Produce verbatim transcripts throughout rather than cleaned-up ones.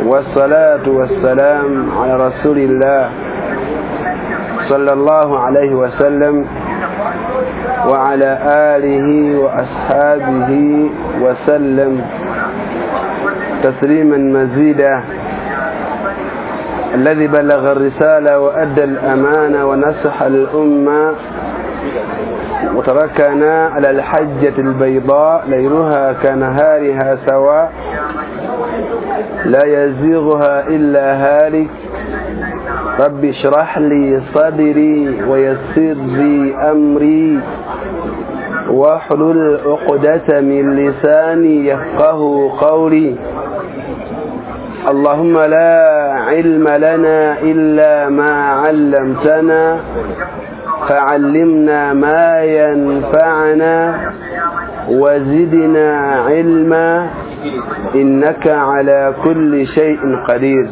والصلاة والسلام على رسول الله صلى الله عليه وسلم وعلى آله وأصحابه وسلم تسليما مزيدا. الذي بلغ الرسالة وأدى الأمانة ونصح الأمة وتركنا على الحجة البيضاء ليلها كنهارها سواء لا يزيغها إلا هالك. رب اشرح لي صدري ويسر لي أمري واحلل عقدة من لساني يفقه قولي. اللهم لا علم لنا إلا ما علمتنا فعلمنا ما ينفعنا وزدنا علما إنك على كل شيء قدير.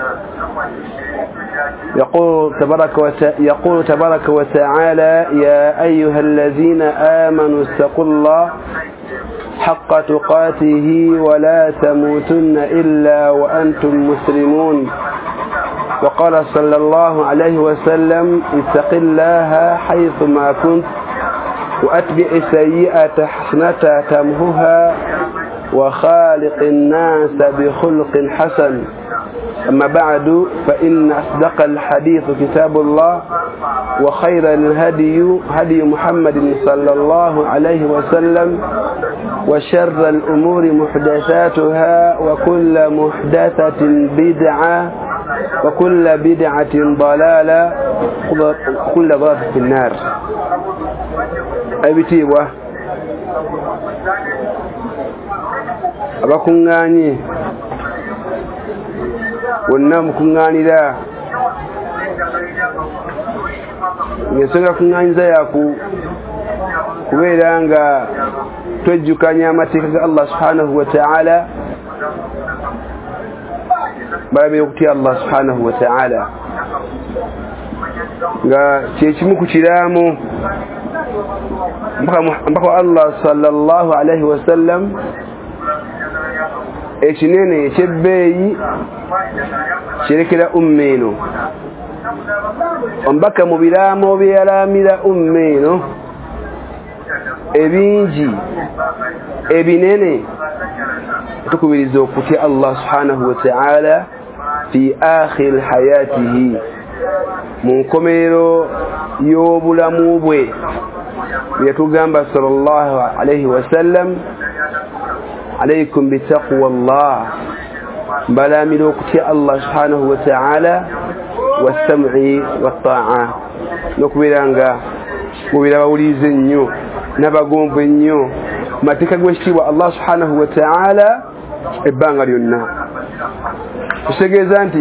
يقول تبارك وت... يقول تبارك وتعالى يا أيها الذين آمنوا اتقوا الله حق تقاته ولا تموتن إلا وأنتم مسلمون. وقال صلى الله عليه وسلم اتق الله حيثما كنت وأتبع السيئة حسنة تمهها وخالق الناس بخلق حسن. أما بعد فإن أصدق الحديث كتاب الله وخير الهدي هدي محمد صلى الله عليه وسلم وشر الأمور محدثاتها وكل محدثة بدعة وكل بدعة ضلالة وكل ضلالة في النار. أبتيوة أبكنغاني wannan kungani da yesonga kungani zaya ku kuberanga tojukanya mateka ga Allah subhanahu wa ta'ala barabe kuti Allah subhanahu wa ta'ala ga ceci muku ciramo mbaka Allah sallallahu alaihi wasallam echinene chebbeyi shirikira ummeno ombaka mubiramo byalamira ummeno ebinji ebinene tukubiriza okuti Allah subhanahu wa ta'ala fi akhir hayatihi munkomero yobulamu bwe yatugamba sallallahu alayhi wa sallam عليكم بتقوى الله بلا ملوكتي الله سبحانه وتعالى والسمع والطاعة نكبرانغا مبلا وليز نيو نبغون بنيو ما تكغوشتي الله سبحانه وتعالى ابانغاليونا سيغزانتي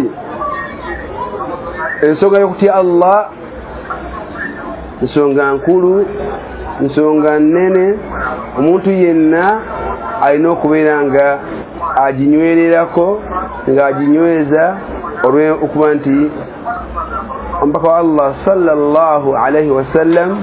ensonga yokuti Allah nsonga nkulu nsonga nene omuntu yenna alina okubeera nga aginywererako nga aginyweza olwe okuba nti omubaka wa Allah sallallahu alayhi wasallam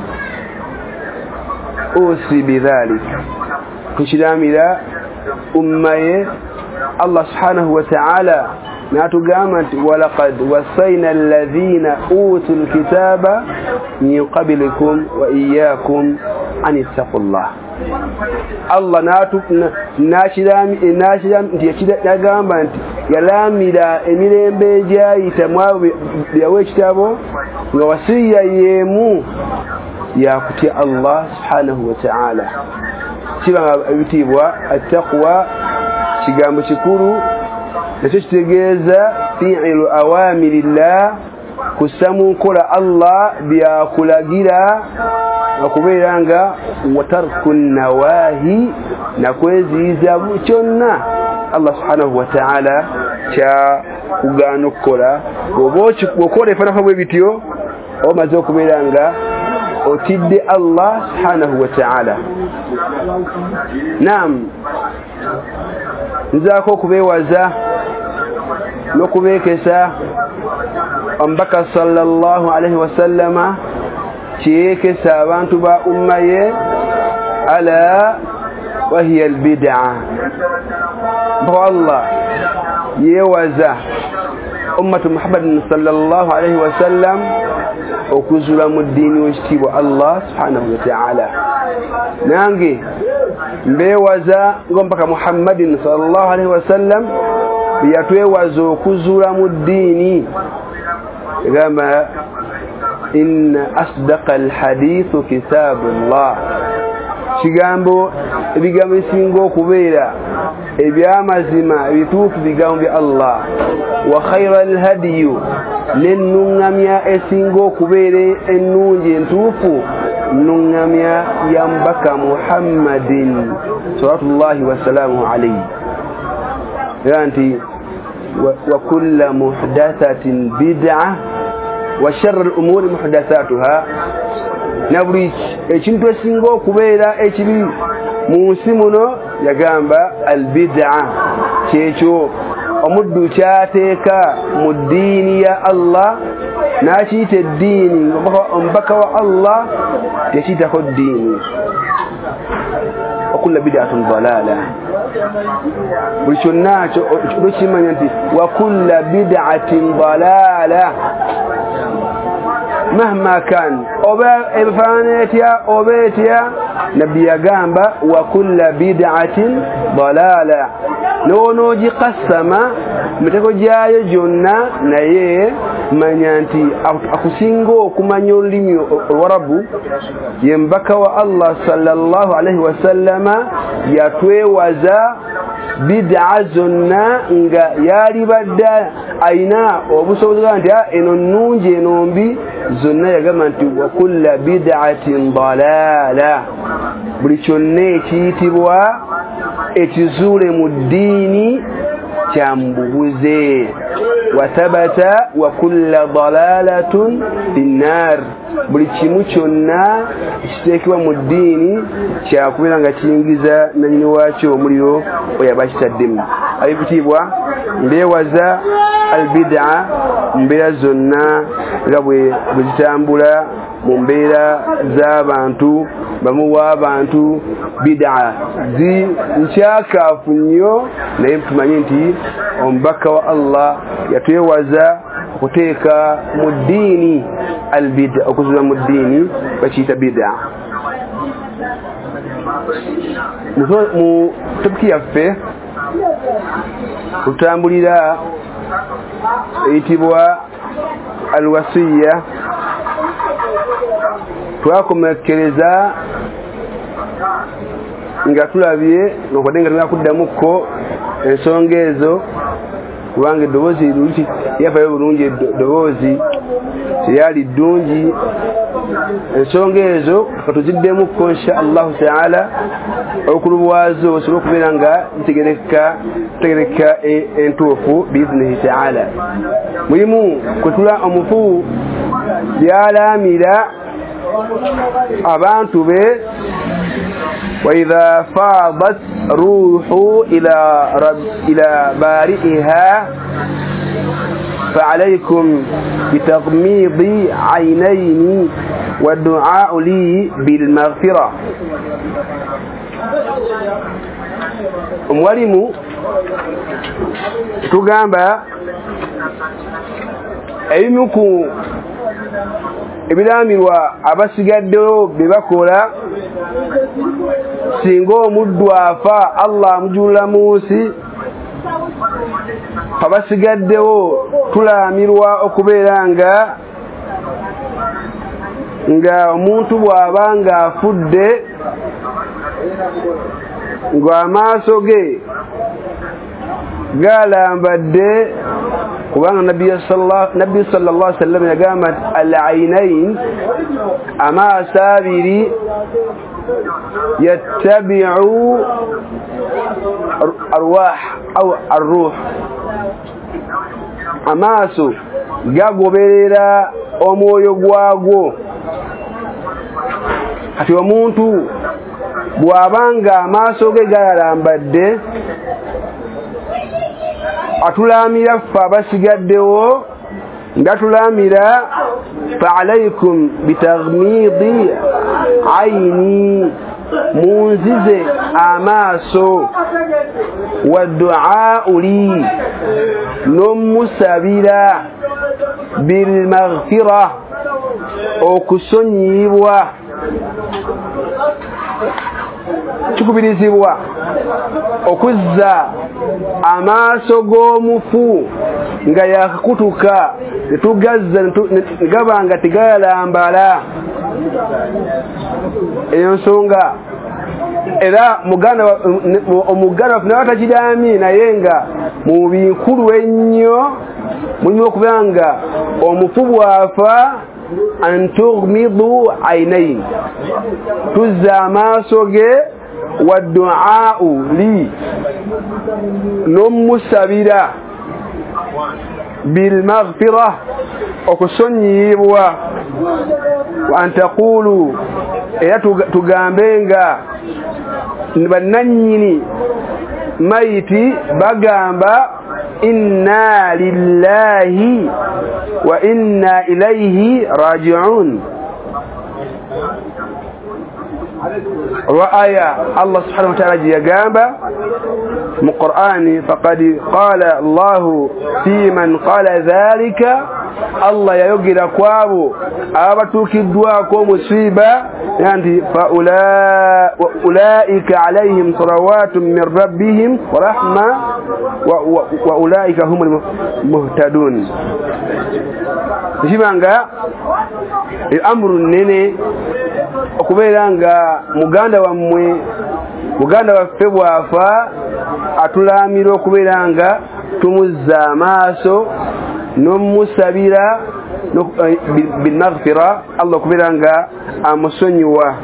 usi bidhalik kukiramira ummaye Allah subhanahu wa ta'ala natugamba nti walaqad wasayna alladhina utul kitaba min qablikum wa iyyakum an ittaqullah. Allah natu nashirami nashirami nti yakidagamba nti yalamira emirembe jayita mwawe byawe kitabo nga wasiya yemu yakuti Allah subhanahu wa ta'ala kiba bitibwa attaqwa kigambo kikuru nakyo kitegeeza fi'lu awamirillah kusamu kola Allah byakulagira okubeera nga watarku nawahi nakweziiza kyonna Allah subhanahu wa ta'ala kya kugaana okukola obokola efanafa bwe bityo omaze okubeera nga otidde Allah subhanahu wa ta'ala. Naam, nzaako okubeewaza n'okubeekesa omubaka sallallahu alaihi wasallama kiyekesa abantu ba umma ye ala wahiya albid'a. Allah yewaza ummatu Muhammad sallallahu alayhi wa sallam okuzula mu ddiini w'ekitiibwa Allah subhanahu wa ta'ala. Nange mbeewaza ng'omubaka Muhammadin sallallahu alayhi wa sallam yatwewaza okuzula mu ddiini gamba inna asdaqa alhadithu kitabullah, kigambo ebigambo ebisinga okubeera ebyamazima ebituufu bigambo bya Allah. Wa khayra alhadiyu, n'ennuŋŋamya esinga okubeera ennungi entuufu nnuŋŋamya ya mubaka Muhammadin salawatullahi wasalaamu alayhi. Era nti wa kulla muhdathatin bid'a wa sharra al-umuri muhdathatuha, na buli ekintu esinga okubeera ekibi mu nsi muno yagamba albid'a, kyekyo omuddu kyateeka mu ddiini ya Allah n'akiyita eddiini, omubaka wa Allah yakiyitako ddiini. Wa kulla bid'atin dalaala, buli kyonna okimanya nti wa kulla bid'atin dalaala mahma kan, oba ebifaanana etya oba etya, nabbi yagamba wa kulla bid'atin dalaala. N'onoogikasama mitego gyayo gyonna, naye manya nti akusinga okumanya olulimi olwarabu ye mubaka wa Allah sallallahu alayhi wa sallama yatwewaza bid'a zonna nga yali badde ayina obusobozi nti eno nnungi eno mbi, zonna yagamba nti wa kulla bid'atin dalaala, buli kyonna ekiyitibwa ekizuule mu ddiini kya mububuze. Wa thabata wa kulla dalaalatun finnaar, buli kimu kyonna ekiteekebwa mu ddiini kyakubeera nga kiyingiza nannyini waakyo omuliro oyo aba kitaddemu. Ab'ekitiibwa, mbeewaza albid'a mu mbeera zonna nga bwe zitambula mu mbeera z'abantu bamu w'abantu. Bid'a zi nkyakaafu nnyo, naye tumanye nti omubaka wa Allah yatwewaza okuteeka mu ddiini albid'a, okuzula mu ddiini bakiyita bid'a. Mu topiki yaffe tutambulira eyitibwa alwasiya. Twakomekereza nga tulabye nokwadde nga tulina kuddamuko ensonga ezo, kubanga eddoboozi luliki yafayo bulungi, eddoboozi teyali ddungi. Ensonga ezo katuziddemukko insha Allahu taala okulubwazo osobola okubeera nga zitegereka tegereka entuufu biiznihi taala. Mulimu kutula omufu byalaamira abantu be, wa idha faadat ruuhu ila rab ila bari'iha فعليكم بتغميض عينين والدعاء لي بالمغفرة. Omwalimu tugamba ebimu ku ebiraamirwa abasigaddewo bye bakola singa omuddu afa Allah amujulira mu nsi, abasigaddewo tulaamirwa okubeera nga nga omuntu bw'aba ng'afudde ng'amaaso ge galambadde, kubanga nabbi sallallahu alayhi wa sallam yagamba nti al-aynayn, amaaso abiri, yattabi'u arwah aw arruh, amaaso gagoberera omwoyo gwagwo. Kati omuntu bw'abanga amaaso ge galalambadde, atulaamira ffe abasigaddewo nga tulaamira fa alaykum bitaghmidi ayni, munzize amaaso wa du'a li nomusabira bil maghfira okusonyibwa kikubirizibwa okuzza amaaso g'omufu nga yakakutuka netugazza ngabanga tegalambala eyo nsonga era muganda omuganda waffe nabatakidami naye nga mu binkulu ennyo mulimu okubanga omufu bwafa an tughmidu aynayn tuzza amaaso ge wa du'a'u li nomusabira bil maghfira okusonyibwa wa an taqulu era tugambenga bannanyini maiti bagamba inna lillahi wa inna ilayhi raji'un وآية الله سبحانه وتعالى يقام من قرآن فقد قال الله في من قال ذلك الله يقول أكواب أبتوك الدواء مصيبة يعني فأولئك عليهم صلوات من ربهم ورحمة وأولئك هم المهتدون جمعنا الأمر النيني okubeera nga muganda wammwe muganda waffe bwafa atulaamira okubeera nga tumuzza amaaso n'omusabira bilmaghfira Allah okubeera nga amusonyiwa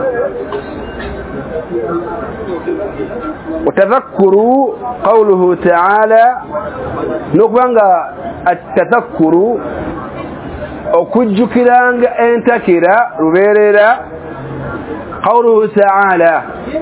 وتذكروا قوله تعالى نقبanga التذكر okujjukiranga entakira ruberera qawluhu ta'ala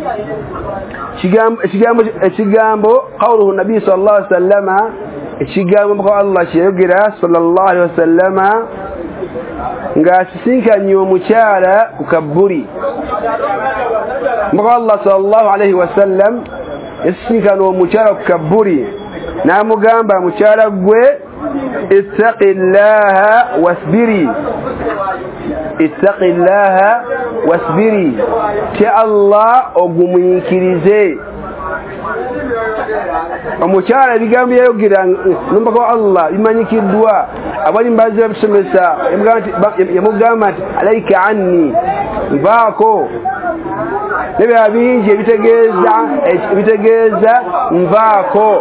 kigambo kigambo qawluhu nabi sallallahu alaihi wasallama kigambo ko Allah kiyogera sallallahu alaihi wasallama ngasinkanye omukyala ku kaburi mbo Allah sallallahu alaihi wasallam yasinkanye omukyala ku kaburi namugamba mukyala gwe اتق الله واصبري اتق الله واصبري تي الله ogumuyinkirize omukyala ebigambo yayogira numba ko Allah bimanyikiddwa abali mbazi babisomesa yamugamba nti alaika anni nvaako nebya bingi ebitegeeza ebitegeeza nvaako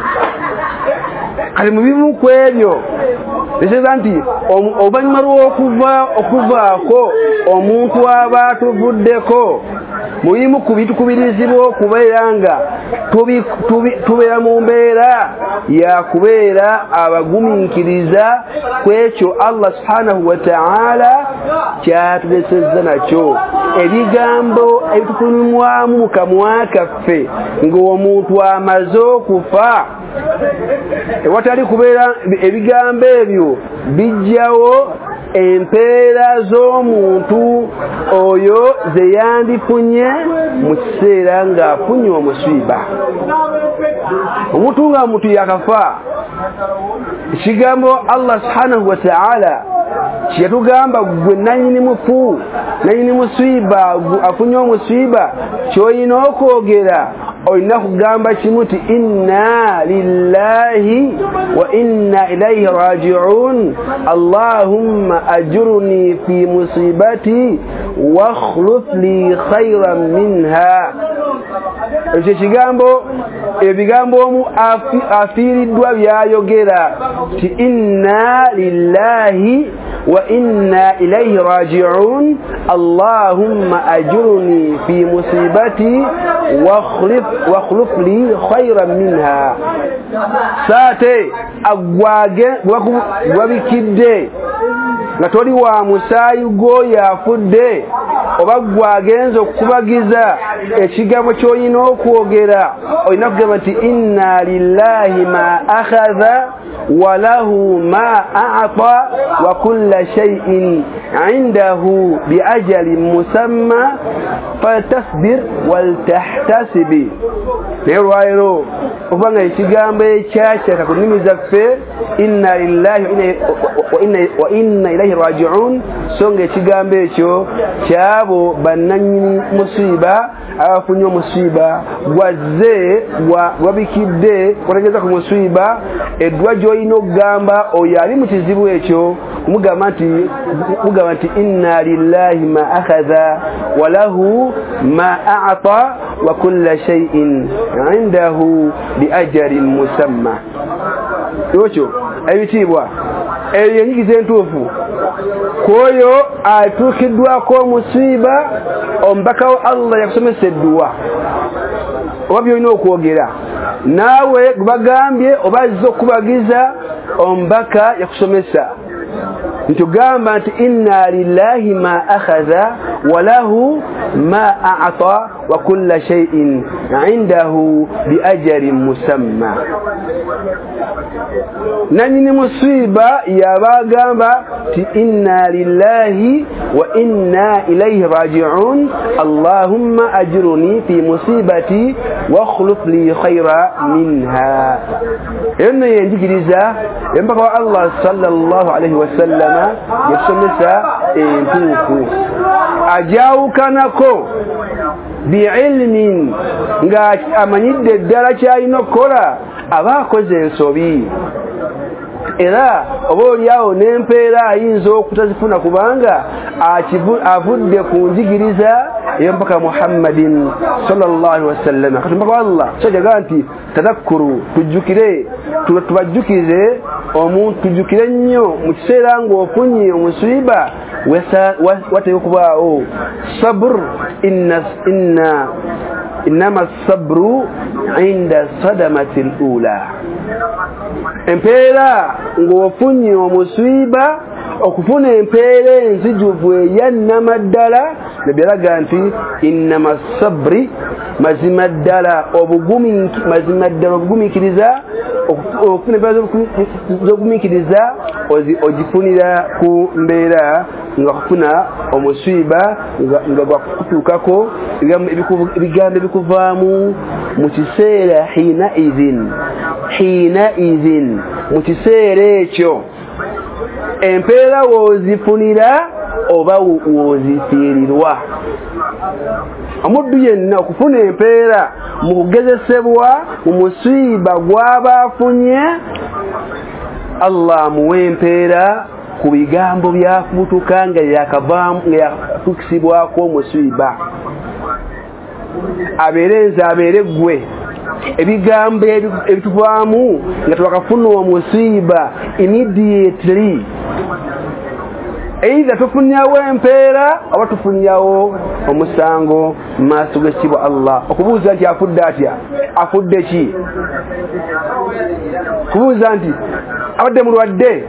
kali mubimu kwebyo biseza nti obanyuma lw'okuva okuvaako omuntu aba atuvuddeko muyimu kubitukubirizibwa okubeera nga tubeera mu mbeera ya kubeera abagumiikiriza kwekyo Allah subhanahu wa ta'ala kyatulesezza nakyo ebigambo ebitukulimwamu mu kamwa kaffe ng'omuntu amaze okufa ewatali kubeera ebigambo ebyo bijjawo empeera z'omuntu oyo ze yandifunye mu kiseera ng'afunye omusiiba omuntu nga muntu yakafa ekigambo Allah subhanahu wa ta'ala kyetugamba gwe nanyini mufu nanyini musiiba afunye omusiiba kyoyina okwogera olina kugamba kimu ti inna lillahi wa inna ilayhi raji'un allahumma ajurni fi musibati wakhluf li khayran minha ekyo kigambo ebigambo omu afiiriddwa byayogera ti inna lillahi wa inna ilayhi raji'un allahumma ajurni fi musibati wakhlif wakhluf li khayran minha saate agwage gwabikidde nga toli wa musaayi gwo yafudde oba gwagenza okukubagiza ekigambo ky'olina okwogera olina kugamba nti inna lillahi ma akhadha wa lahu ma a'ta wa kulla shay'in 'indahu bi ajalin musamma faltasbir waltahtasibi. Nerwairo obanga ekigambo ekyakya kakunimiza ffe inna lillahi wa inna wa inna ilayhi raji'un, songa ekigambo ekyo kyabo bannanyini musiba abafunye omusiba gwazze gwabikidde kutegeza ku musiba eddwa gy'olina okugamba oyo ali mu kizibu ekyo kumugamba nti mugamba nti inna lillahi ma akhadha wa lahu ma a'ta wa kulla shay'in 'indahu bi ajalin musamma. Ekyo ebitiibwa eyo enyigiza entuufu kwoyo atuukiddwako omusiba omubaka wa Allah yakusomesa edduwa oba byolina okwogera naawe gubagambye oba azza okubagiza omubaka yakusomesa ntugamba nti inna lillahi ma akhadha wa lahu ma a'ta wa kulla shay'in 'indahu bi ajalin musamma. Nanyini musiba yabagamba ti inna lillahi wa inna ilayhi raji'un allahumma ajurni fi musibati wa akhlif li khayra minha. Eno yenjigiriza embaka wa Allah sallallahu alayhi wa sallama yasomesa entuufu ajawukanako bi'ilmin nga amanyidde ddala kyalina okukola aba akoze ensobi era oba oliawo n'empeera ayinza okutazifuna kubanga avudde ku njigiriza ey'omubaka Muhammadin sallallahu alaihi wasallam. Kati omubaka wa Allah kyajaga nti tadakkuru, tujjukire tubajjukize omuntu, tujjukire nnyo mu kiseera ng'ofunye omusiba watera okubaawo sabr. inna inna innama sabru inda sadamati al-ula. Empeera ng'ofunye omusiba okufuna empeera enzijuvu eyannama ddala nebyalaga nti innama sabri mazima ddala obugumi mazima ddala obugumiikiriza okufuna empeera z'obugumiikiriza ogifunira ku mbeera nga kufuna omusiba nga gwakutuukako ebigambo ebikuvaamu mu kiseera hiina idhin hiina idhin mu kiseera ekyo empeera woozifunira oba woozifiirirwa. Omuddu yenna okufuna empeera mu kugezesebwa mu musiba gw'aba afunye, Allah amuwa empeera ku bigambo byafubutuka nga yatukisibwako omusiba. Abeere nze abeere ggwe ebigambo ebituvaamu nga twakafuna omusiba immediately, either tufunyawo empeera oba tufunyawo omusango mu maaso g'ekitiibwa Allah. Okubuuza nti afudde atya, afudde ki? Kubuuza nti abadde mulwadde,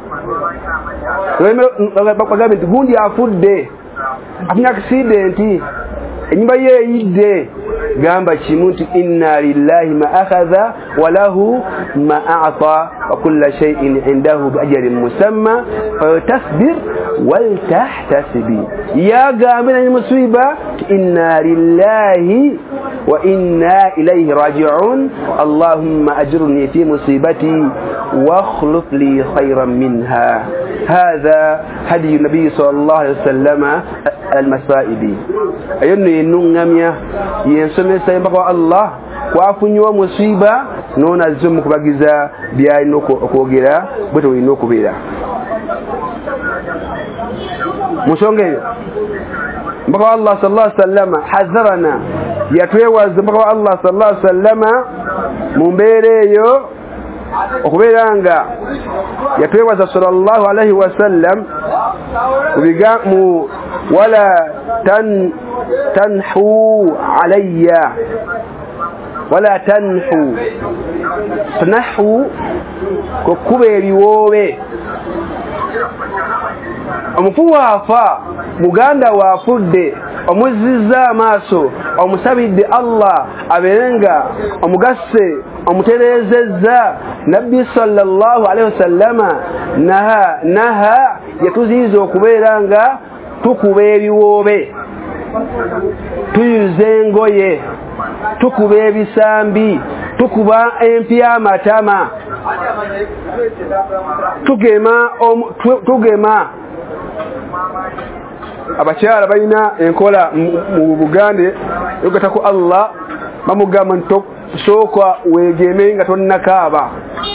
bagambe nti gundi afudde, afunye accident, enyumba ye eyidde, gamba kimu nti inna lillahi ma akhadha wa lahu ma a'ta wa kulla shay'in 'indahu bi ajalin musamma fatasbir wal tahtasibi. Ya gamba ni musiba inna lillahi wa inna ilayhi raji'un allahumma ajurni fi musibati wa akhlif li khayran minha. هذا هدي النبي صلى الله عليه وسلم المسائب. أينو ينونغاميا ينسمي سيبقى الله kwafunyiwa musiba nona zimu kubagiza byalina okwogera bwete olina okubeera musonga eyo. Mpaka Allah sallallahu alaihi wasallam hadharana, yatwewaza mpaka Allah sallallahu alaihi wasallam mu mbeera eyo okubeera nga yatwewaza sallallahu alaihi wasallam mu wala tan tanhu alayya wala tanhu tanahu kukuba ebiwoobe omufu waafa muganda waafudde omuzizza amaaso omusabidde Allah aberenga omugasse omutereezezza nabbi sallallahu alaihi wasallama naha naha yatuziiza okubeera nga tukuba ebiwoobe tuyuza engoye tukuba ebisambi tukuba empya amatama tugema tugema abakyala balina enkola mu Bugande yogata ku Allah bamugamba nto sooka weegeme nga tonnakaaba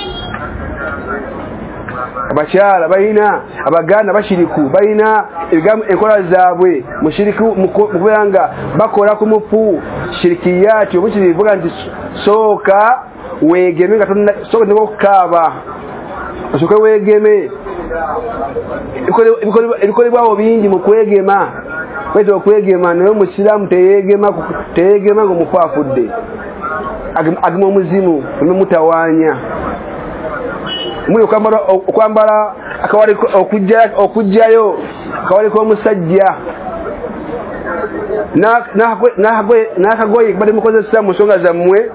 abakyala balina abaganda bashiriku balina enkola zaabwe mushiriku mukubanga bakola ku mufu shirikiyati obushirivuga nti sooka weegeme nga tonna sooka nikukaaba sooka weegeme ebikolebwawo bingi mu kwegema kweta okwegema naye omusiraamu teyeegema teyeegema ng'omufu afudde agema omuzimu nemutawaanya muli okwambala okujjayo akawale k'omusajja n'akagoye badde mukozesa mu nsonga zammwe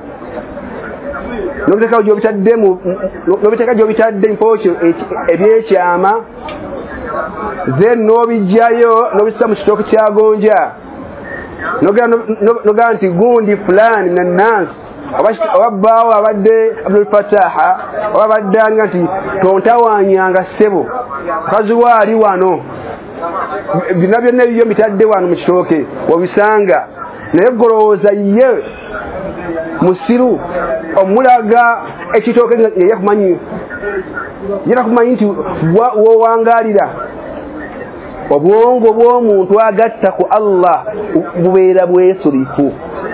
nobiteeka gyobitadde mpookyo ebyekyama then n'obijjayo n'obissa mu kitooke kya gonja nogamba nti gundi fulani na nansi oba bbaawo abadde Abdul Fataha oba baddanga nti tontawanyanga ssebo mukazi waali wano byonna byonna ebyo bitadde wano mu kitooke wabisanga naye golowooza ye musiru omulaga ekitooke yeyakumanyi yerakumanyi nti wowangalira obwongo bw'omuntu agatta ku Allah bubeera bwesurifu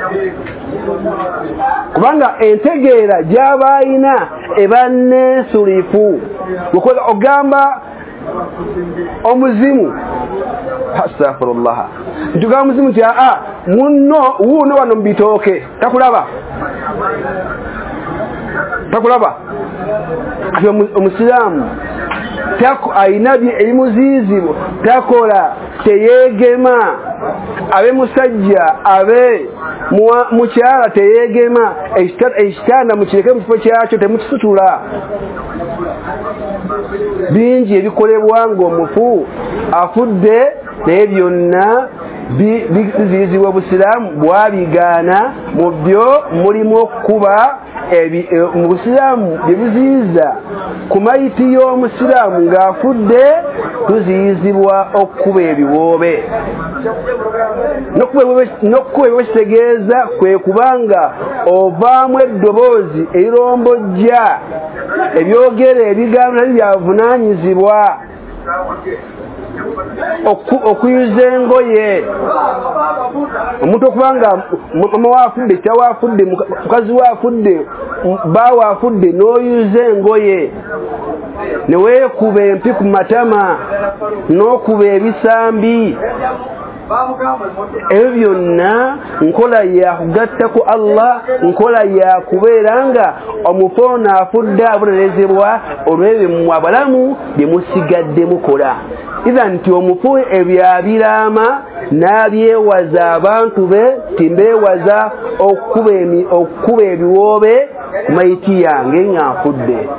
kubanga entegeera gy'abayina ebanneesurifu okola ogamba omuzimu astaghfirullah ntuga omuzimu ti aa munno wuuno wano mu bitooke takulaba takulaba ati omusiraamu ayina ebimuziizibwa takola teyeegema abe musajja abe mukyala teyeegema ekitanda mukireke mu kifo kyakyo temukisitula bingi ebikolebwa ng'omufu afudde naye byonna biziizibwa obusiraamu bwabigaana mu byo mulimu okukuba mu busiraamu bye biziyiza ku mayiti y'omusiraamu ng'afudde tuziyizibwa okukuba ebiwoobe n'okukuba ebiwoobe kitegeeza kwe kubanga ovaamu eddoboozi erirombojja ebyogera ebigambo nabyo byavunaanyizibwa okuyuza engoye omuntu okubanga mama waafudde kya waafudde mukazi waafudde bba waafudde n'oyuza engoye ne weekuba empi ku matama n'okuba ebisambi ebyo byonna nkola ya kugatta ku Allah nkola ya kubeera nga omufu ono afudde abonerezebwa olw'ebyo mmwe abalamu bye musigadde mukola iza nti omufu ebyabiraama n'abyewaza abantu be timbeewaza okukuba ebiwoobe mayiti yange ng'afudde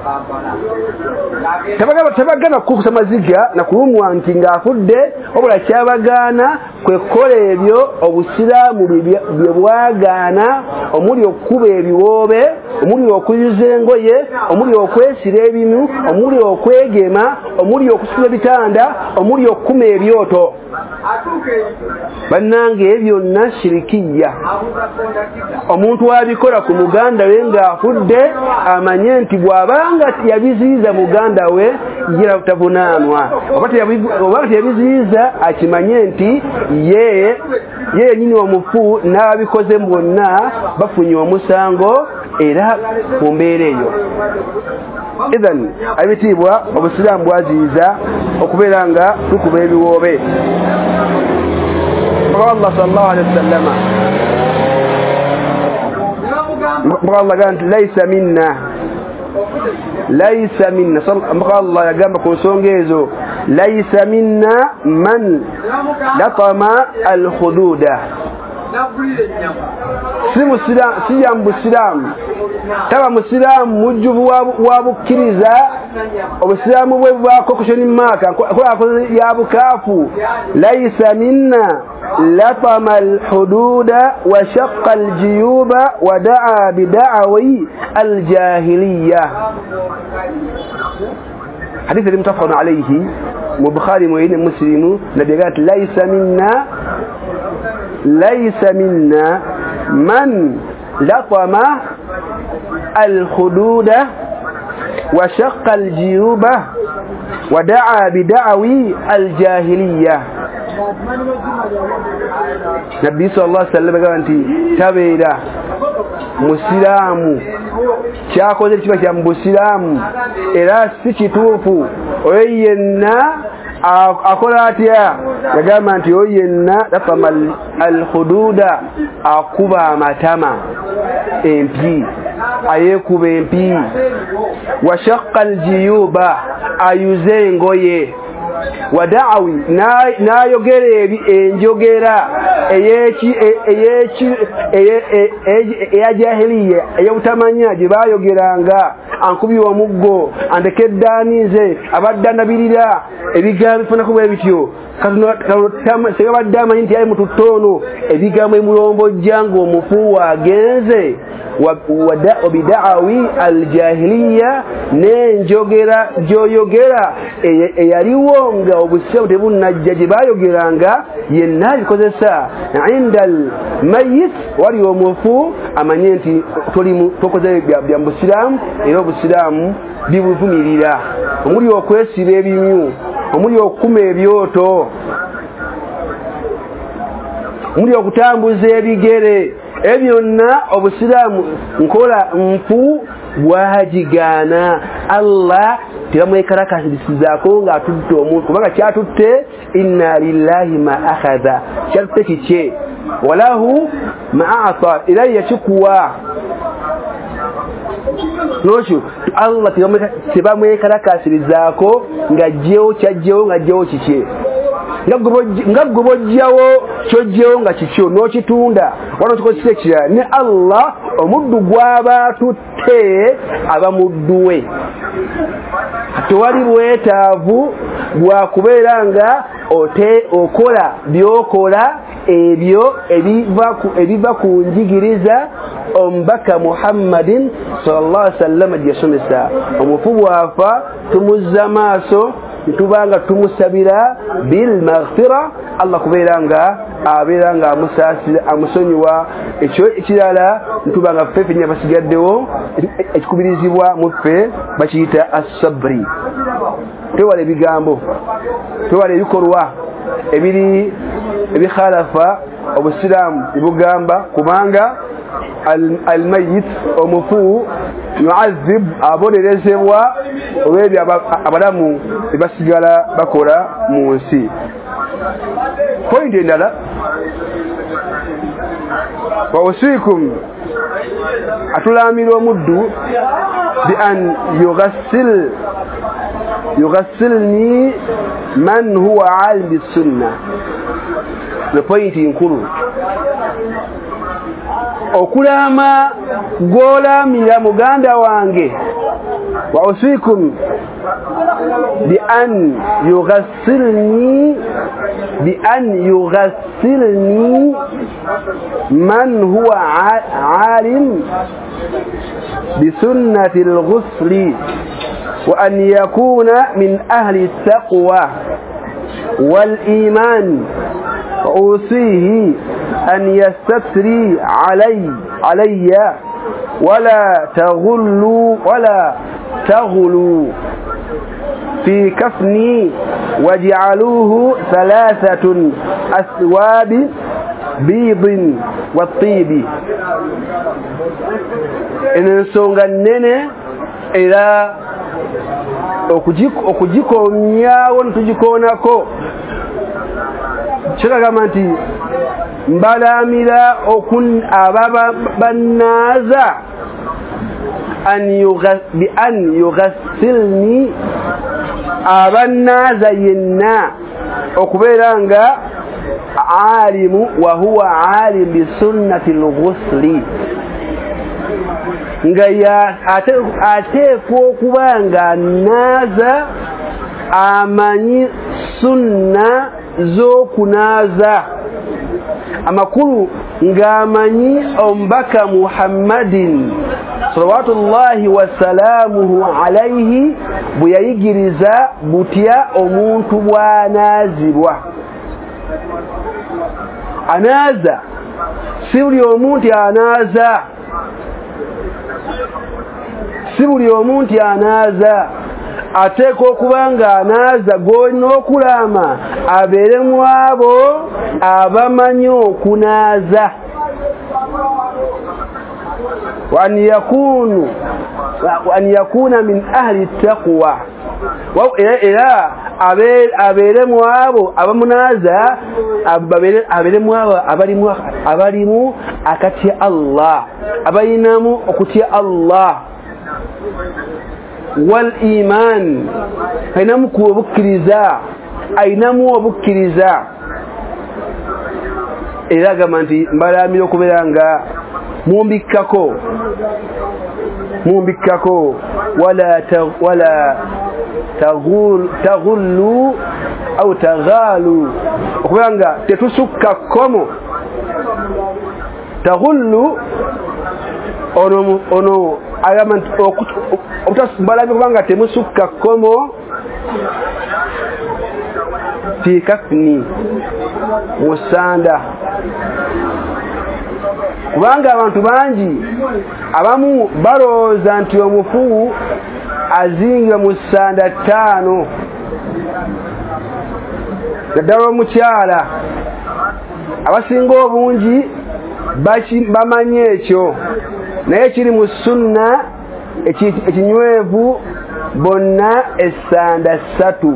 tabagana kukusa maziga na kulumwa nti ng'afudde wabula kyabagaana kwe kukola ebyo obusiraamu bye bwagaana omuli okukuba ebiwoobe omuli okuyuza engoye omuli okwesira ebimu omuli okwegema omuli okusula ebitanda omuli okukuma ebyoto bannange ebyo byonna shirikiya omuntu abikola ku muganda we ng'afudde amanye nti bw'abanga yabiziyiza muganda we yera tavunaanwa oba teyabiziyiza akimanye nti ye ye nyini omufu n'ababikoze bonna bafunye omusango era ku mbeera eyo idhan abitiibwa obusiraamu bwaziyiza okubeera nga tukuba ebiwoobe Allah sallallahu alaihi wasallam Allah قال ليس منا ليس منا Allah yagamba ku nsonga ezo laysa minna man latama al-hududa si musiramu si ya musiramu taba musiramu mujjuvu wabukiriza obusiramu bwe bwako kushoni maka kola kozi ya bukafu laysa minna latama al-hududa wa shaqqa al-jiyuba wa da'a bida'awi al-jahiliyya. حديث المتفق عليه مبخاري وين مسلم نبيات ليس منا ليس منا من لطم الخدود وشق الجيوب ودعا بدعوي الجاهلية. نبي صلى الله عليه وسلم قال أنت تبيدا musilamu kyakoze kiba kya musilamu era si kituufu oyo yenna akola atya yagamba nti oyo yenna lafama al-hududa akuba amatama empi ayekuba empi wa shaqqa al-jiyuba ayuze engoye wada'awi nayogera enjogera eyeki eyeki eya jahiliya eyutamanya gye bayogeranga ankubi omuggo andekeddanize abaddanabirira ebigambo funa kubwe bityo katuma sega baddama nti ayi mututono ebigambo emulombo jango omufu agenze wada obida'awi aljahiliya nenjogera joyogera eyaliwo nga obusemu tebunajja gye bayogeranga yenna bikozesa inda almayit wali omufu amanye nti toli tokoze bya musiramu era obusiramu bibuvumirira omuli okwesiba ebimyu omuli okukuma ebyoto omuli okutambuza ebigere ebyonna obusiramu nkola mpu bwajigana Allah tebamwekalakasizaako nga atutte omuntu kubanga kyatutte inna lillahi ma akhadha kyatutte kikye walahu ma a'ta ila yakikuwa nocho Allah tebamwekalakasizaako nga jyewo kyajjewo nga jyewo kikye nga gobojjawo kyojjewo nga kikyo n'okitunda wano tukozesa ekirala ne Allah omuddu gw'aba tutte aba mudduwe tewali bwetaavu bwa kubeera nga ote okola byokola ebyo ebiva ku ebiva ku njigiriza ombaka Muhammadin sallallahu alaihi wasallam gyesomesa omufu bwafa tumuzza maaso tubanga tumusabira bil maghfira Allah kubeeranga abeeranga amusasira amusonyiwa ekyo ekirala tubanga fefe nyabasigaddewo ekikubirizibwa muffe bakiyita as-sabri tewale bigambo tewale bikorwa ebiri ebikhalafa obusiramu ibugamba kubanga al-mayyit omufu yu'azzib abonerezebwa olw'ebyo abalamu basigala bakola mu nsi. Point endala wa usikum atulamira omuddu bi an yughassil yughassilni man huwa alim bis sunnah. The point nkulu okulama golamira muganda wange wa usikum bi an yughassilni bi an yughassilni man huwa alim bi sunnati al-ghusl wa an yakuna min ahli at-taqwa wal iman وأوصيه أن يستسري علي علي ولا تغلوا ولا تغلوا في كفني وجعلوه ثلاثة أثواب بيض والطيب إن سونغنene إلى okujiko myawo ntujikoonako kiragamba nti mbalamira okun ababa bannaza an yughassil bi an yughassilni abanaaza yenna okubeera nga alimu wa huwa alim bi sunnati al-ghusli nga ya ateekwa okuba nga naaza amanyi sunna z'okunaaza amakulu ng'amanyi omubaka Muhammadin salawatullahi wasalaamuhu alayhi bwe yayigiriza butya omuntu bw'anaazibwa. Anaaza si buli omuntu anaaza si buli omuntu anaaza ateekwa okuba nga anaaza gw'olina okulama abeere mu abo abamanyi okunaaza wa an yakunu wa an yakuna min ahli taqwa era abeere mu abo abamunaaza abeere mu abo abalimu abalimu akatya Allah abayinamu okutya Allah wal iman ainamu kubukkiriza ainamu obukkiriza era gamba nti mbalamira okubeera nga mumbikkako mumbikkako wala ta, wala taghul taghullu au taghalu okubeera nga tetusukka komo taghullu ono ono agamba nti okutambalabye kubanga temusukka komo fi kafni musanda kubanga abantu bangi abamu balowooza nti omufu azinga mu ssanda ttaano naddala omukyala abasinga obungi bamanye ekyo naye kiri mu sunna ekinywevu bonna essanda ssatu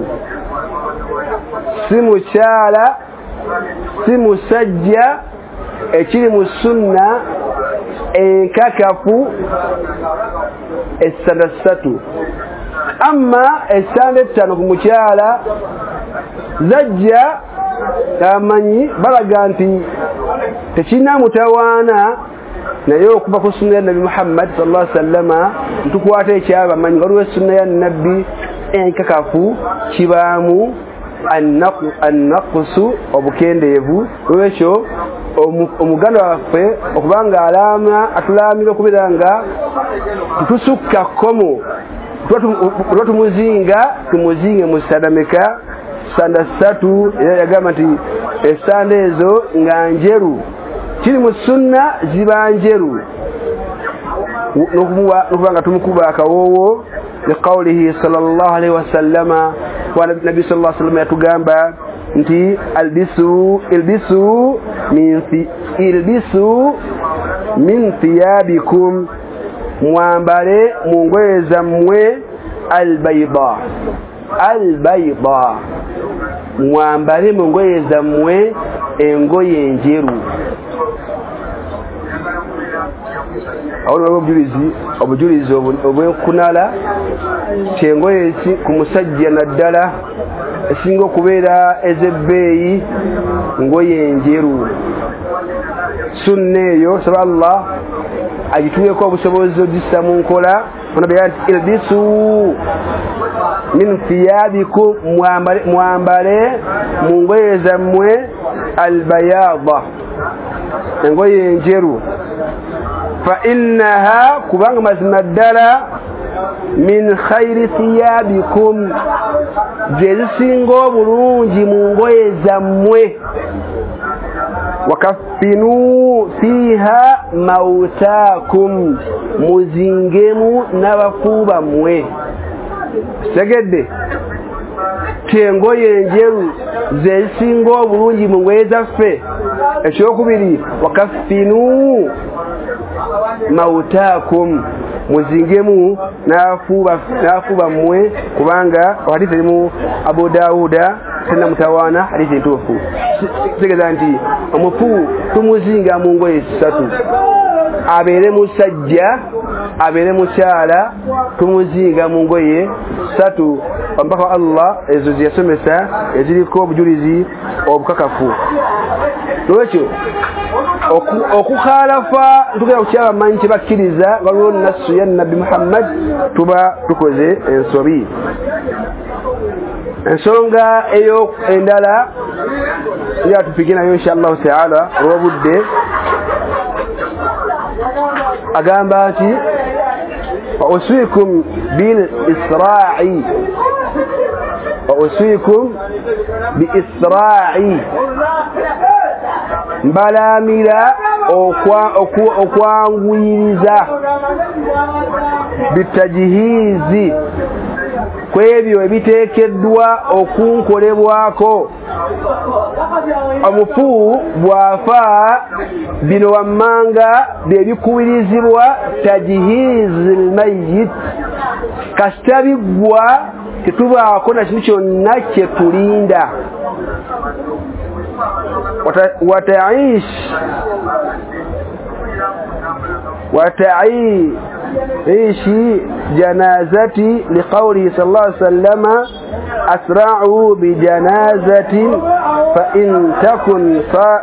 si mukyala si musajja ekiri mu sunna enkakafu essanda ssatu amma essanda ettaano ku mukyala zajja amanyi balaga nti tekirina mutawaana naye okuva ku sunna ya Nabi Muhammad sallallahu alaihi wasallama ntukwata ekyabamanyi waliwo essunna ya nabbi enkakafu kibaamu annaqusu obukendeevu olwekyo omuganda waffe okubanga alama atulaamira okubeera nga tutusukka komo tuba tumuzinga tumuzinge mu ssanda meka ssanda ssatu era yagamba nti essanda ezo nga njeru kiri mu sunna ziba njeru nokuba nga tumukuba akawoowo liqaulihi sallallahu alaihi wasallama wa nabi sallallahu alaihi wasallam yatugamba nti albisu ilbisu min fi ilbisu min thiyabikum mwambale mu ngoye zammwe albayda albayda mwambale mu ngoye zammwe engoye enjeru awona obujulizi obujulizi obwenkunala kyengoye eki ku musajja naddala esinga okubeera ezebbeeyi ngoye enjeru sunna eyo saba Allah agituweko obusobozi ogissa mu nkola onabeera nti ilbisu min thiyabikum mwambale mu ngoye zammwe albayada engoye enjeru fa innaha kubanga mazima ddala min khayri thiyabikum zezisinga obulungi mu ngoye zammwe wakaffinu fiha mautakum muzingemu n'abafu bammwe segedde kyengoye enjeru zezisinga obulungi mu ngoye zaffe ekyokubiri wakaffinu mautakum muzingemu n'abafu bammwe kubanga hadithi erimu Abu Dawuda tena mutawaana hadithi ntuufu kitegeeza nti omufu tumuzinga mu ngoye ssatu abeere musajja abeere mukyala tumuzinga mu ngoye ssatu mpaka Allah ezo ziyasomesa eziriko obujulizi obukakafu lwekyo okukhalafa ntugera kukyaba manyi kyebakkiriza waliwo nassu ya Nabi Muhammad tuba tukoze ensobi ensonga eyo endala yatupige nayo inshallah taala olwobudde agamba nti وأوصيكم بالإسراع وأوصيكم بإسراع mbalamira okwanguyiriza bitajihizi kwebyo ebiteekeddwa okunkolebwako omufu bwafa bino wammanga byebikubirizibwa tajihizil mayyit kasitabigwa tetubaako na kintu kyonna kyetulinda wataish وتعيش جنازتي لقوله صلى الله عليه وسلم أسرعوا بجنازة فإن تكن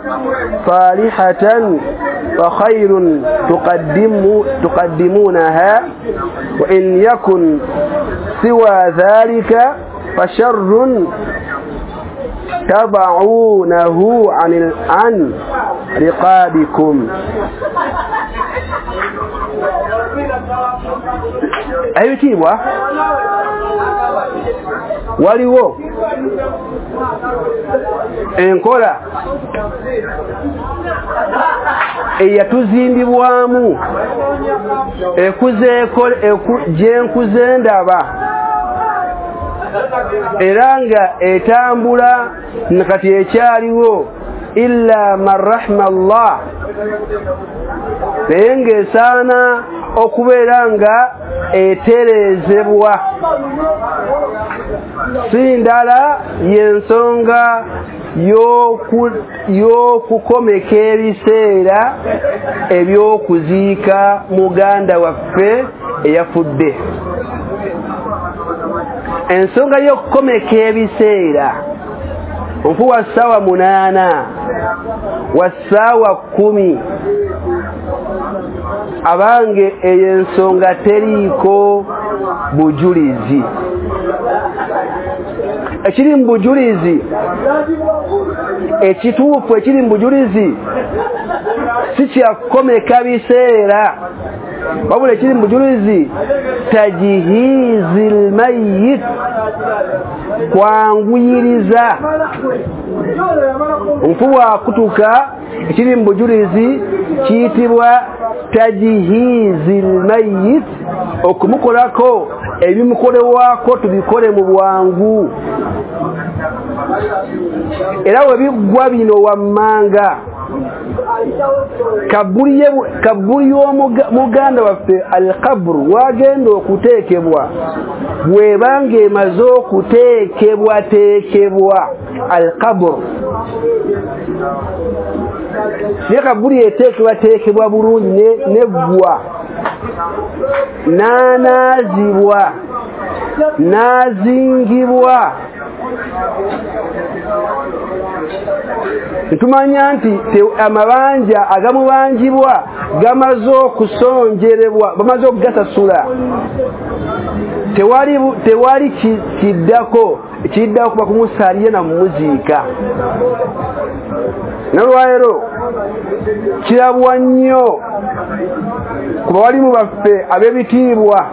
صالحة فخير تقدم تقدمونها وإن يكن سوى ذلك فشر تضعونه عن عن رقابكم ayitibwa waliwo enkola eyatuzimbibwamu ekuzeeko gyenkuze ndaba era nga etambula nakati ekyaliwo illa man rahma Allah naye ng'esaana okubeera nga eterezebwa si ndala y'ensonga y'okukomeka ebiseera eby'okuziika muganda waffe eyafudde. Ensonga y'okukomeka ebiseera nfu wa ssaawa munaana wa ssaawa kkumi abange eyo ensonga teriiko bujulizi. Ekiri mu bujulizi ekituufu ekiri mu bujulizi si kyakukomeka biseera wabula ekiri mu bujulizi tajihizil mayyit kwanguyiriza nfu wakutuka ekiri mu bujulizi kiyitibwa tajihizil mayyit okumukolako ebimukolewako tubikole mu bwangu era webiggwa bino wammanga kabuli y'omuganda waffe alkabru wagenda okuteekebwa bwebanga emaze okuteekebwa teekebwa alkabru naye kabuli eteekebwa teekebwa bulungi neggwa naanaazibwa naazingibwa. Ntumanya nti amabanja agamubanjibwa gamaze okusonjerebwa bamaze okugasasula tewali tewali kiddako kiddako kuba kumusaliye na mumuziika. Nolwaleero kirabwa nnyo kuba walimu baffe ab'ebitiibwa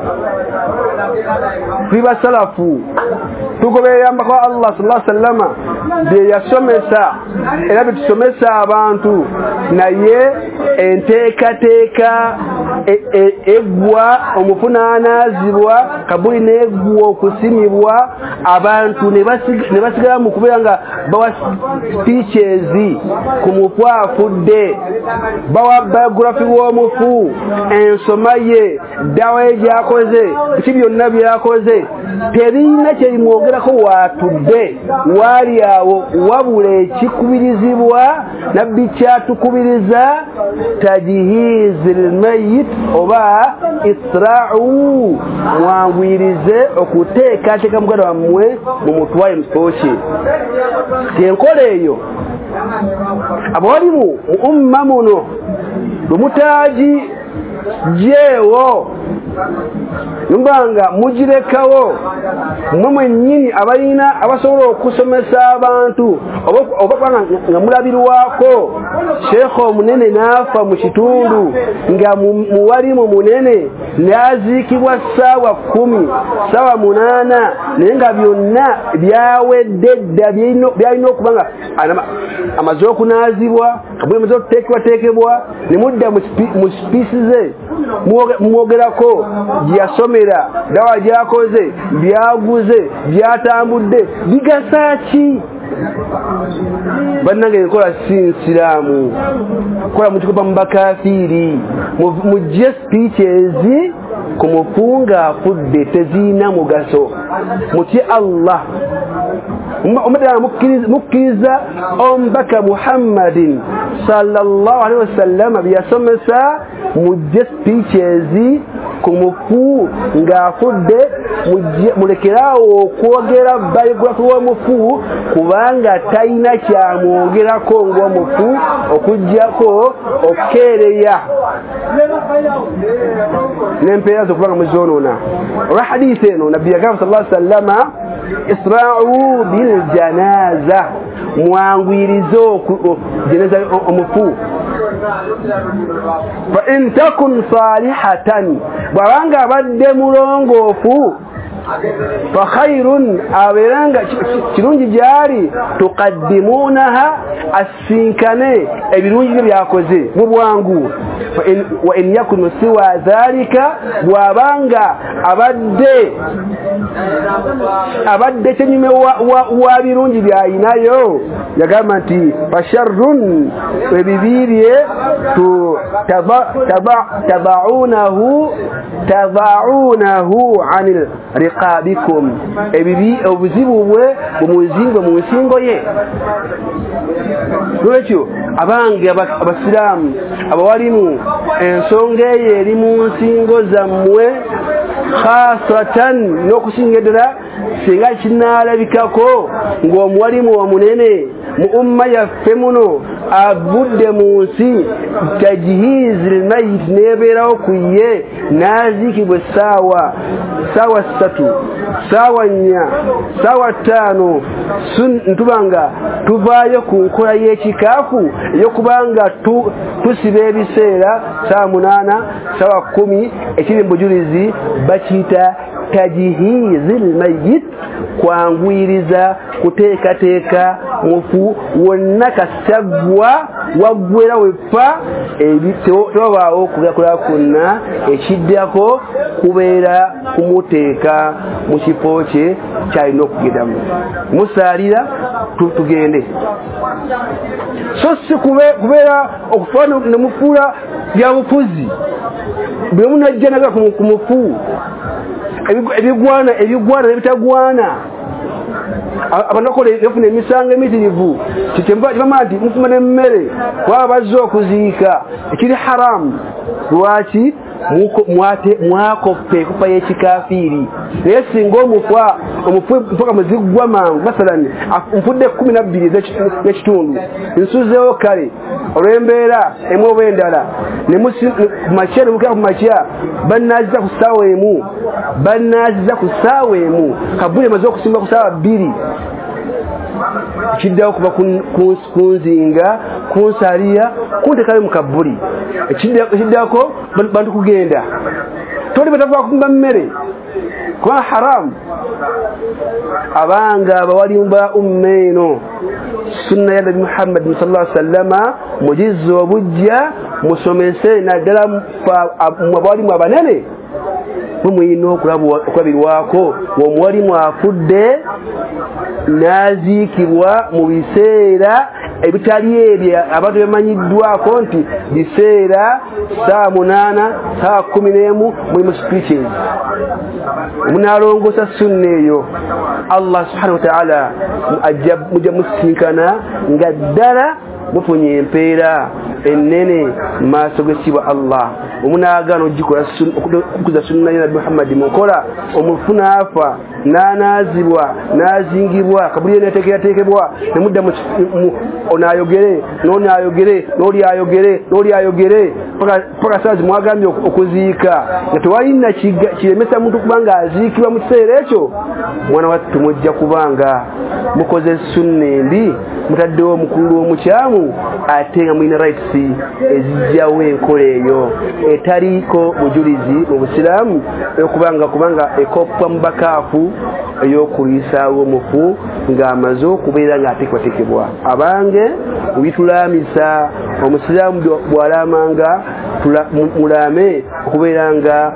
twibasalafu tugobererambako Allah sallallahu alaihi wasallam bye yasomesa era bitusomesa abantu naye enteekateeka eggwa omufunaanaazibwa kabuli neggwa okusimibwa abantu ne basigala mu kubeera nga bawa speeches ku mufu afudde bawa biography w'omufu ensoma ye ddawa egyakoze biki byonna byakoze terina kyerimwogerako watudde waali awo wabula ekikubirizibwa nabbi kyatukubiriza tajihizil mayyit oba isra'u mwangwirize okuteeka teeka muganda wammwe mu mutwaye mutooki tenkola eyo abawali mu umma muno lumutaaji jeewo numbanga mugirekawo mwe mwennyini abalina abasobola okusomesa abantu oba nga mulabirwako sheekha omunene n'afa mu kitundu nga muwalimu munene n'aziikibwa ssaawa kumi ssaawa munaana naye nga byonna byawedde dda byalina okuba nga amaze okunaazibwa amaze okuteekebwateekebwa ne mudda mu sipiisi ze mwogerako gyeyasomera dawa gyakoze byaguze byatambudde bigasa ki bannange enkola si nsiraamu kola mukikopa mu bakafiiri mujje speeches ku mufu ng'afudde teziina mugaso mutye Allah omuddala mukkiriza omubaka Muhammadin sallallahu alaihi wasallam byeyasomesa mujje speeches ku mufu ng'afudde mulekerawo okwogera biography w'omufu kubanga talina kyamwogerako ng'omufu okuggyako okukeereya n'empeera z'okubanga muzoonoona olwa hadiisi eno nabbi yagamba sallallahu alaihi wasallama isra'u bil janaza mwangwirize janaza omufu fa in takun salihatan bwabanga abadde mulongoofu fa khairun aberanga kirungi gyali tuqaddimunaha asinkane ebirungi byakoze mu bwangu wa in yakun siwa dhalika bwabanga abadde abadde kyenyume wa birungi byayinayo yagamba nti fasharrun ebibirye tabaunahu tabaunahu anil riqabikum ebibi obuzibu bwe bumuzingo mu nsingo ye lwekyo abange abasiraamu abawalimu ensonga eyo eri mu nsingo zammwe khasatan n'okusinga singa kinaalabikako ng'omuwalimu omunene mu umma yaffe muno avudde mu nsi tajhizi lmayit neebeerawo ku ye n'aziikibwa essaawa saawa ssatu saawa nnya saawa ttaano ntubanga tuvaayo ku nkola y'ekikaafu ey'okubanga tusiba ebiseera saawa munaana saawa kumi ekiri mu bujulizi bakiyita tajhizi lmayit kwanguyiriza kuteekateeka mufu wonna kasitaggwa waggwera weffa tewabaawo okugakola kwonna ekiddako kubeera kumuteeka mu kifo kye kyalina okugendamu musaalira tugende so si kubeera okufaana nemufuula bya bufuzi bwe munajja naga ku mufu ebigwana ebigwana nebitagwana abanakola yafuna emisango emitirivu kitembaa nti mufuma n'emmere kwaba bazze okuziika ekiri haramu lwaki mwakoppe ekufa y'ekikafiiri naye singa omufwa omufwe mpaka muziggwa mangu masalani nfudde kumi nabbiri ez'ekitundu nsuzeewo kale olw'embeera emu oba endala kumakya nemukira ku makya bannaaziza ku ssaawa emu bannaaziza ku ssaawa emu kabuli emaze okusimba ku ssaawa bbiri ekiddawo kuba kunzinga kunsaliya kuntekale mu kabuli ekiddako bantu kugenda toli batava kumba mmere kuba haramu abanga abawalimu ba umma eno sunna ya nabi Muhammad sallallahu alaihi wasallama mujize obujja musomese naddala abawalimu abanene mumuyina okulabirwako omuwalimu afudde n'aziikibwa mu biseera ebitali ebyo abantu bemanyiddwako nti biseera saa munaana saa kumi n'emu mulimu speeches munaalongosa sunna eyo Allah subhanahu wa ta'ala mujja musinkana nga ddala mufunye empeera enene maaso g'ekitiibwa Allah omunaagaana ogikola okukuza sunna ya Nabi Muhammad mukola omufuna afa n'anaazibwa n'azingibwa kabuli neteekerateekebwa nemudda onaayogere n'oni ayogere n'oli ayogere n'oli ayogere paka saazi mwagambye okuziika nga tewalina kiremesa muntu kubanga aziikibwa mu kiseera ekyo mwana wattu mujja kubanga mukoze sunna embi mutaddewo omukulu omukyamu ate nga mulina rights ezijjawo enkola eyo etaliiko bujulizi mu busiraamu okubanga kubanga ekoppwa mu bakaafu ey'okuliisaawo omufu ng'amaze okubeera ng'ateekwateekebwa abange mubitulaamisa omusiraamu bw'alamanga mulame okubeera nga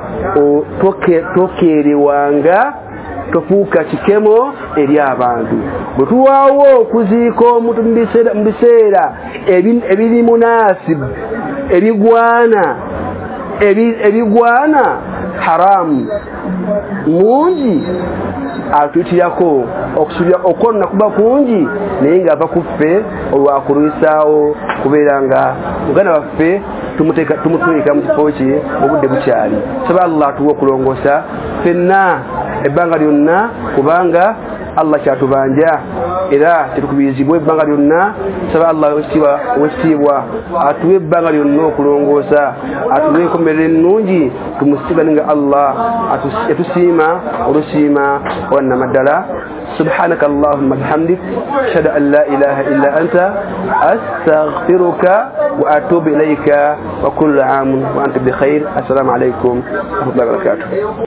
tokeerewanga tofuuka kikemo eri abantu bwe tuwaawo okuziika omuntu mu biseera ebiri munaasibu ebigwana ebigwana haramu mungi atuutirako okusubira okonna kuba kungi naye ng'ava ku ffe olwakulwisaawo kubeera nga muganda waffe tumuteeka mu kifo kye obudde bukyali saba Allah atuwe okulongoosa ffenna ebbanga lyonna kubanga Allah kyatubanja era tetukubizibwa ebbanga lyonna saba Allah wekitiibwa atuwe ebbanga lyonna okulongoosa atuwe enkomerero ennungi tumusigane nga Allah etusiima olusiima wannamaddala سبحانك اللهم بحمدك أشهد أن لا إله إلا أنت أستغفرك وأتوب إليك وكل عام وأنت بخير السلام عليكم ورحمة الله وبركاته